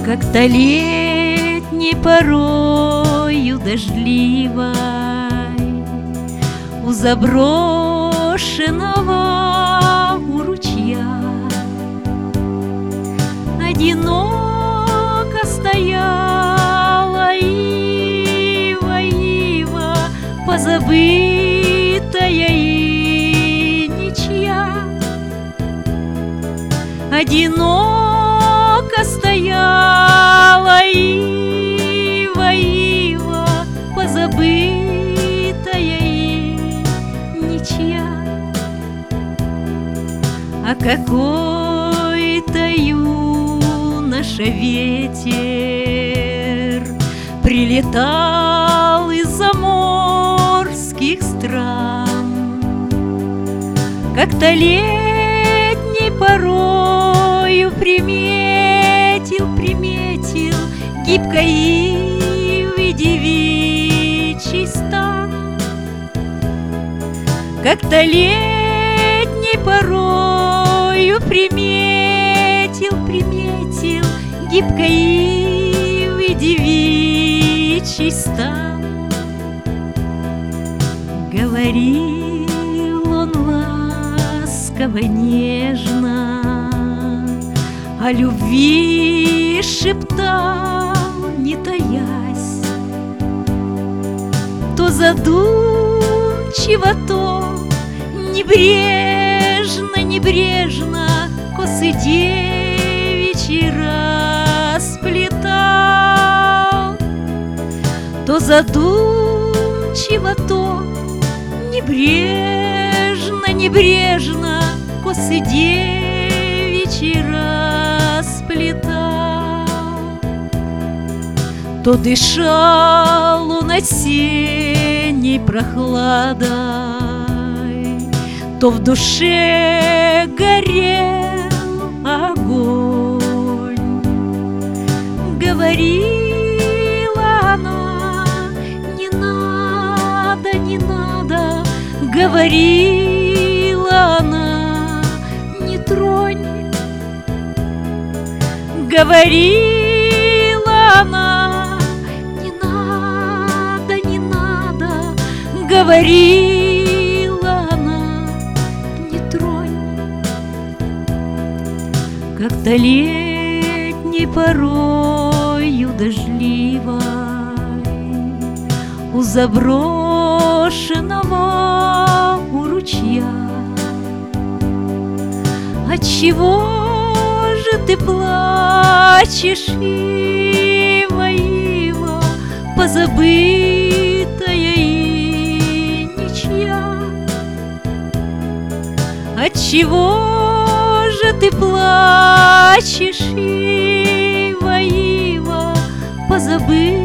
Как-то летней порою дождливой у заброшенного у ручья одиноко стояла ива, позабытая и ничья. Одиноко стояла ива, позабытая и ничья. А какой-то юноша ветер прилетал из заморских стран. Как-то летней порою приметил гибкой ивы девичий стан. Как-то летней порою приметил гибкой ивы девичий стан. Говорил он ласково, нежно, о любви шептал, не таясь, то задумчиво, то небрежно косы девичьи расплетал. То задумчиво, то небрежно косы девичьи расплетал. То дышал он осенней прохладой, то в душе горел огонь. Говорила она: не надо, говорила она: не тронь. Говорила она: не надо, говорила она: не тронь. Как-то летней порою дождливой у заброшенного у ручья. Отчего же ты плачешь, ива, позабытая и ничья? Отчего же ты плачешь, ива, позабытая